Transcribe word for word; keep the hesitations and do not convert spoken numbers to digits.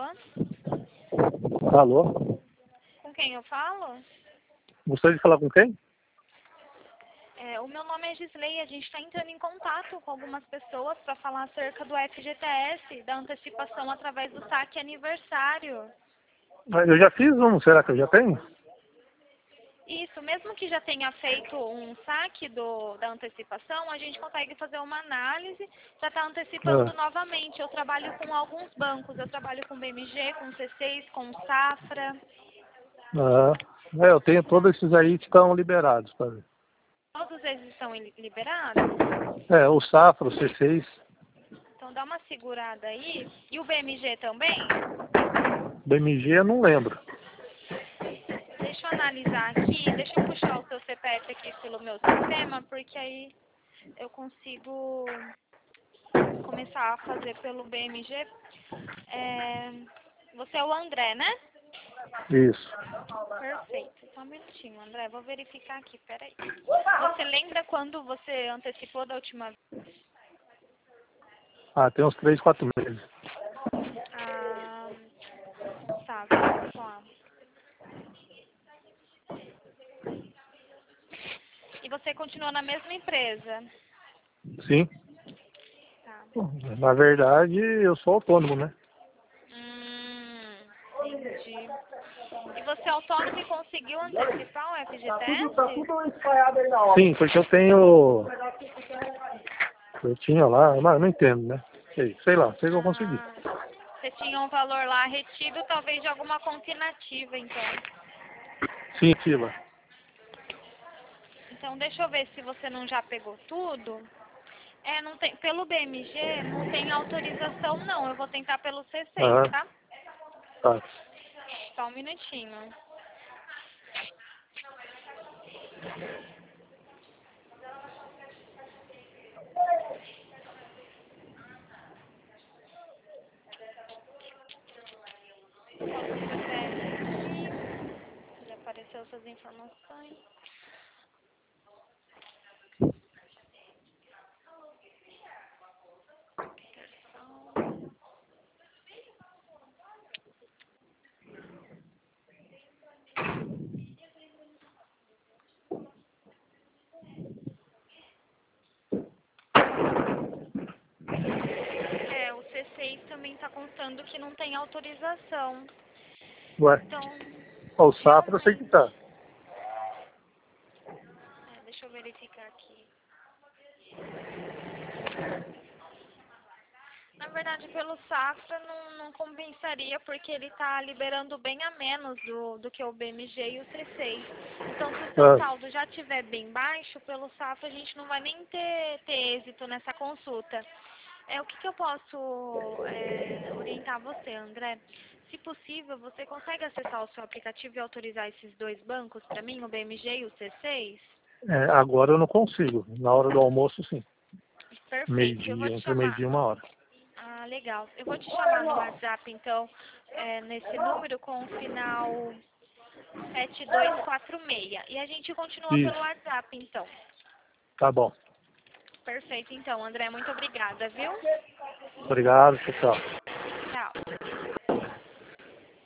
Alô? Com quem eu falo? Gostaria de falar com quem? É, o meu nome é Gisley, a gente está entrando em contato com algumas pessoas para falar acerca do F G T S, da antecipação através do saque aniversário. Eu já fiz um, será que eu já tenho? Isso, mesmo que já tenha feito um saque do, da antecipação, a gente consegue fazer uma análise para estar antecipando Ah. novamente. Eu trabalho com alguns bancos, eu trabalho com B M G, com C seis, com Safra. Ah. É, eu tenho todos esses aí que estão liberados para ver. Todos eles estão li- liberados? É, o Safra, o C seis. Então dá uma segurada aí. E o B M G também? B M G eu não lembro. Deixa eu analisar aqui, deixa eu puxar o seu C P F aqui pelo meu sistema, porque aí eu consigo começar a fazer pelo B M G. É, você é o André, né? Isso. Perfeito. Só um minutinho, André. Vou verificar aqui, peraí. Você lembra quando você antecipou da última vez? Ah, tem uns três, quatro meses. Ah, tá, vamos lá. E você continua na mesma empresa? Sim. Tá. Na verdade, eu sou autônomo, né? Hum, entendi. E você é autônomo e conseguiu antecipar o F G T S? Sim, porque eu tenho... Eu tinha lá, mas não entendo, né? Sei, sei lá, sei que eu consegui. Ah, você tinha um valor lá retido, talvez de alguma conta inativa, então. Sim, Tila. Então, deixa eu ver se você não já pegou tudo. É, não tem, pelo B M G não tem autorização, não. Eu vou tentar pelo C seis, Aham, tá? tá. Só um minutinho. Coloca o C P F aqui. Já apareceu essas informações. É, o C seis também está constando que não tem autorização. Ué, Então, ó, o Safra eu sei que realmente. tá. É, deixa eu verificar aqui. Na verdade, pelo Safra não, não compensaria, porque ele está liberando bem a menos do, do que o B M G e o C seis. Então, se o seu Ah, saldo já estiver bem baixo, pelo Safra a gente não vai nem ter, ter êxito nessa consulta. É, o que, que eu posso é, orientar você, André? Se possível, você consegue acessar o seu aplicativo e autorizar esses dois bancos para mim, o B M G e o C seis? é, agora eu não consigo. Na hora do almoço, sim. Perfeito. Eu vou Meio-dia, te entre chamar. meio-dia e uma hora. Ah, legal. Eu vou te chamar no WhatsApp, então, é, nesse número com o final sete dois quatro seis. E a gente continua pelo Isso, WhatsApp, então. tá bom. Perfeito, então, André. Muito obrigada, viu? Obrigado, tchau, tchau.